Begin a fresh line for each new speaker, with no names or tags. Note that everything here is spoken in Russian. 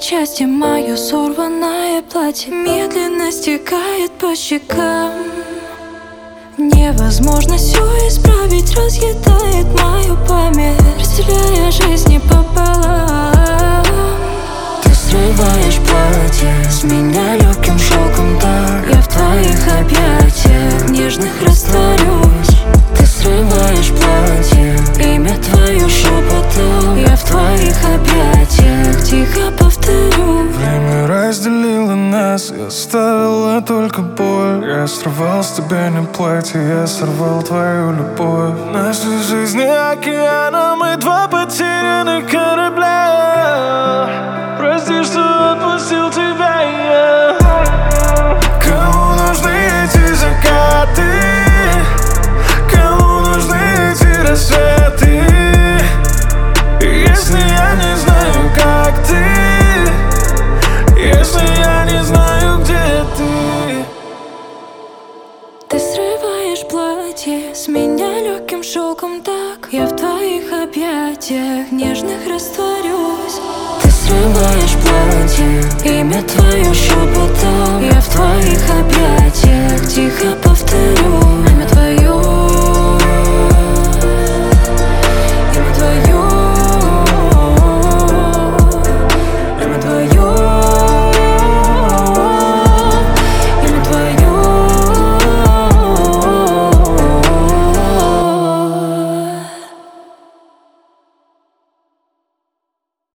части мое сорванное платье медленно стекает по щекам. Невозможно все исправить, разъедает мою память, разделяя жизни пополам. Ты срываешь платье с меня легким шелком, так я в твоих объятиях нежных растворюсь. Ты срываешь платье, имя твое шепотом, я в твоих объятиях тихо повторю.
Время разделило нас и оставило только боль. Я срывал с тебя не платье, я сорвал твою любовь. Нашей жизни океаном мы два потерянных корабля. Прости, что отпустил тебя я. Кому нужны эти закаты? Кому нужны эти рассветы? Если я не знаю, как ты, если я не знаю, где ты.
Ты срываешь платье с меня легким шелком, так я в твоих объятиях нежных растворюсь. Ты срываешь платье, имя твое шепотом,